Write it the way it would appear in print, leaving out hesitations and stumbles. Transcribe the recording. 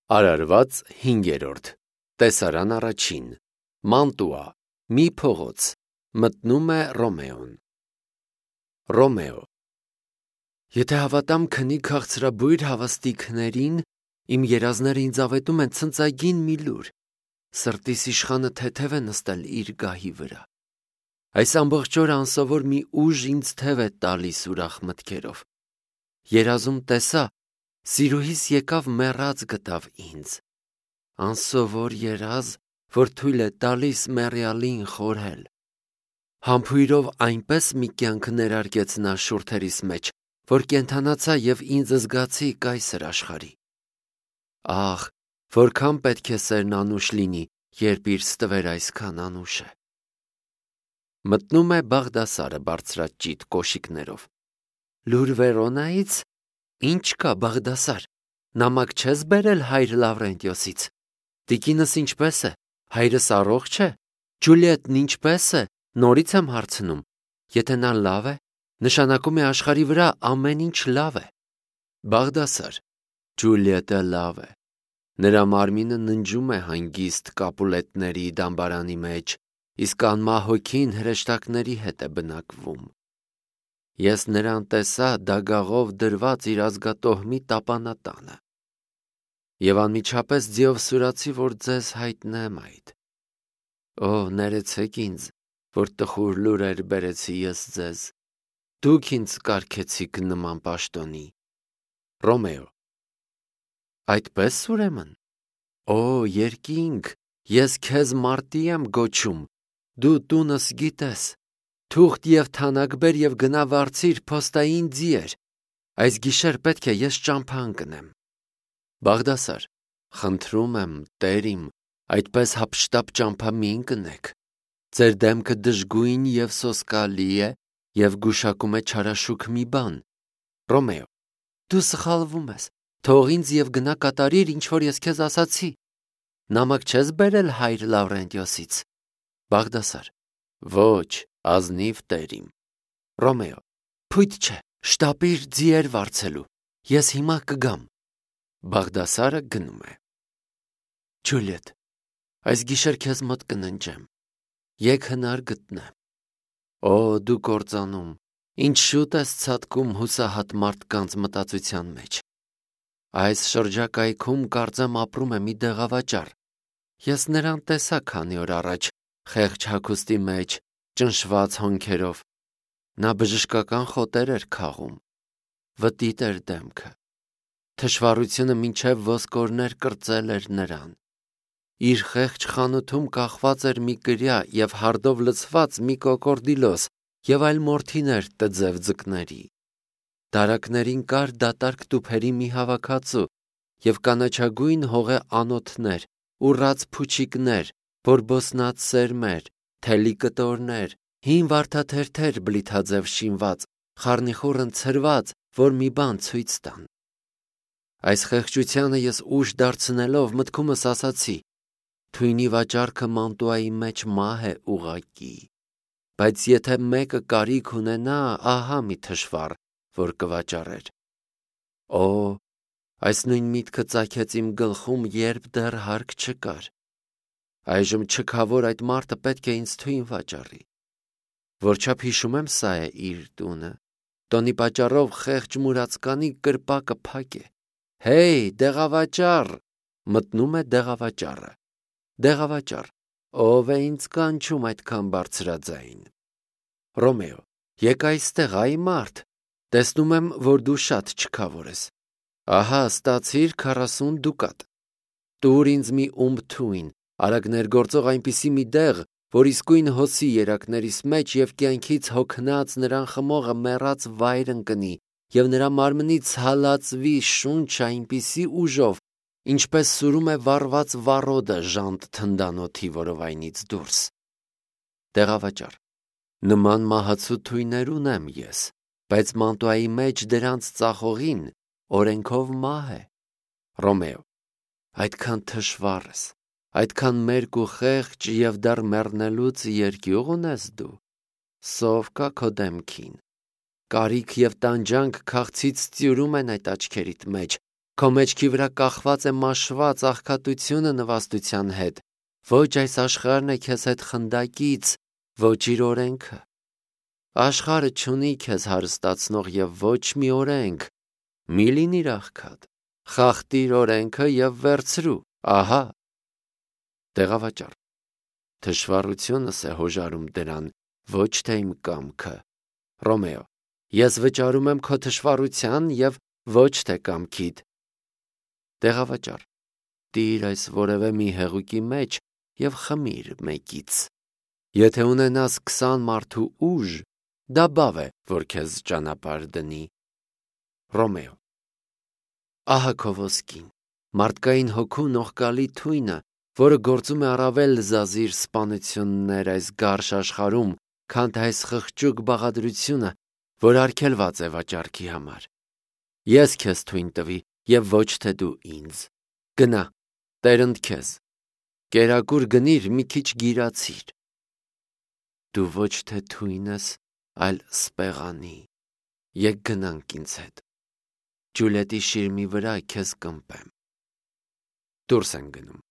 Արարված 5-րդ Տեսարան առաջին Մանտուա մի փողոց մտնում է Ռոմեոն Ռոմեո Եթե հավատամ քնի քաղցրաբույր հավաստիքներին, իմ երազները ինձ ավետում են ցնծագին մի լուր, սրտիս իշխանը թեթև է նստել իր գահի վրա։ Այս ամբողջ օրը անսովոր մի ուժ ինձ թև է տալիս ուրախ մտքերով։ Երազում տեսա, սիրուհիս եկավ մեռած գտավ ինձ, անսովոր երազ, որ թույլ է տալիս մեռյալին խորհել։ Համբույրով այնպես մի կյանք ներարկեց նա շուրթերիս մեջ, որ կենդանացա և ինձ զգացի կայսր աշխարհի։ Ահ, որքան պետք է սերն անուշ լինի, երբ իր ստվեր այսքան անուշ է։ Մտնում է Բաղդասարը բարձրաճիտ կոշիկներով։ Լուր Վերոնայից։ Ինչ կա, Բաղդասար, նամակ չես բերել հայր Լավրենտիոսից։ Տիկինս ինչպես է, հայրս առողջ է, Ջուլիետն ինչպես է, նորից եմ հարցնում։ Եթե նա լավ է, նշանակում է աշխարհի վրա ամեն ինչ լավ է։ Բաղդասար, Ջուլիետը լավ է։ Նրա մարմինը ննջում է հանգիստ կապուլետների դամբարանի մեջ, իսկ անմահ հրեշտակների հետ է բնակվում։ Ես նրան տեսա դագաղով դրված իր ազգատոհմի տապանատանը։ Եվ անմիջապես ձիով սուրացի, որ ձեզ հայտնեմ այդ։ Օ, ներեցեք ինձ, որ տխուր լուրեր բերեցի ես ձեզ։ Դուք ինձ կարգեցիք նման պաշտոնի։ Ռոմեո Այդպես ուրեմն։ Օ, երկինք, ես քեզ մարտի եմ գոչում, դու տունս գիտես։ Թուղթ և թանակ բեր և գնա վարձիր փոստային ձիեր։ Այս գիշեր պետք է ես ճամփա ընկնեմ։ Բաղդասար, խնդրում եմ, Տեր իմ, այդպես հափշտապ ճամփա մի ընկնեք։ Ձեր դեմքը դժգույն և սոսկալի է և գուշակում է չարաշուք մի բան։ Ռոմեո Դու սխալվում ես։ Թող ինձ և գնա կատարիր, ինչ որ ես քեզ ասացի։ Նամակ չես բերել հայր Լավրենտիոսից։ Բաղդասար Ոչ, ազնիվ Տեր իմ։ Ռոմեո Փույթ չէ, շտապիր ձիեր վարձելու, ես հիմա կգամ։ Բաղդասարը գնում է։ Ջուլիետ, այս գիշեր քեզ մոտ կննջեմ։ Եկ հնար գտնեմ։ Օ, դու կործանում, ինչ շուտ ես ցատկում հուսահատ մարդկանց մտածության մեջ։ Այս շրջակայքում կարծեմ ապրում է մի դեղավաճառ։ Ես նրան տեսա քանի օր առաջ, խեղճ հագուստի մեջ, ճնշված հոնքերով։ Նա բժշկական խոտեր էր քաղում։ Վտիտ էր դեմքը։ Թշվառությունը մինչև ոսկորներ կրծել էր նրան։ Իր խեղճ խանութում կախված էր մի կրյա և հարդով լցված մի կոկորդիլոս և այլ մորթիներ տձև ձկների։ Դարակներին կար դատարկ տուփերի մի հավաքածու և կանաչագույն հողե անոթներ, ուռած փուչիկներ, բորբոսնած սերմեր, թելի կտորներ, հին վարդաթերթեր բլիթաձև շինված, խառնիխուռն ցրված, որ մի բան ցույց տան։ Այս խեղճությանը ես ուժ դարձնելով մտքումս ասացի. թույնի վաճառքը Մանտուայի մեջ մահ է ուղղակի, բայց եթե մեկը կարիք ունենա, ահա մի թշվառ, որ կվաճառեր։ Օ, այս նույն միտքը ծագեց իմ գլխում, երբ դեռ հարկ չկար։ Այժմ չքավոր այդ մարդը պետք է ինձ թույն վաճառի։ Որչափ հիշում եմ, սա է իր տունը։ Տոնի պատճառով խեղճ մուրացկանի կրպակը փակ է։ Հեյ, դեղավաճառ, մտնում է դեղավաճառը։ Դեղավաճառ, ով է ինձ կանչում այդքան բարձրաձայն։ Ռոմեո Եկ այստեղ, այ մարդ, տեսնում եմ, որ դու շատ չքավոր ես։ Ահա, ստացիր 40 դուկատ։ Տուր ինձ մի ումբ թույն, արագ ներգործող այնպիսի մի դեղ, որ իսկույն հոսի երակներիս մեջ և կյանքից հոգնած նրան խմողը մեռած վայր ընկնի և նրա մարմնից հալածվի շունչը այնպիսի ուժով, ինչպես սուրում է վառված վառոդը ժանտ թնդանոթի որովայնից դուրս։ Դեղավաճառ Նման մահացու թույներ ունեմ ես, բայց Մանտուայի մեջ դրանց ծախողին օրենքով մահ է։ Ռոմեո Այդքան թշվառ ես, այդքան մերկ ու խեղճ և դեռ մեռնելուց երկյուղ ունես դու։ Սով կա քո դեմքին։ Կարիք և տանջանք քաղցից ծյուրում են այդ աչքերիդ մեջ, Քո մեջքի վրա կախված է մաշված աղքատությունը նվաստության հետ, ոչ այս աշխարհն է քեզ հետ խնդակից, ոչ իր օրենքը։ Աշխարհը չունի քեզ հարստացնող եւ ոչ մի օրենք, մի լինիր աղքատ, խախտիր օրենքը եւ վերցրու, ահա։ Տեղավաճառ. թշվառությունս է հոժարում դրան, ոչ թե իմ կամքը։ Ռոմեո. ես վճարում եմ քո թշվառության եւ ոչ թե կամքիդ։ Տեղավաճառ. տիր այս որևէ մի հեղուկի մեջ եւ խմիր մեկից։ Եթե ունենաս 20 մարդու ուժ, դա բավ է, որ քեզ ճանապարհ դնի։ Ռոմեո. ահա քո ոսկին, մարդկային հոգու նողկալի թույնը, որը գործում է առավել զազիր սպանություններ այս գարշ աշխարհում, քան թե այս խղճուկ բաղադրությունը, որ արգելված է վաճառքի համար։ Ես քեզ թույն տվի եւ ոչ թե դու ինձ։ Գնա, Տերընդ քեզ, կերակուր գնիր մի քիչ գիրացիր։ Դու ոչ թե թույն ես, այլ սպեղանի։ Եկ գնանք ինձ հետ։ Ջուլիետի շիրմի վրա քեզ կմպեմ։ Դուրս են գնում։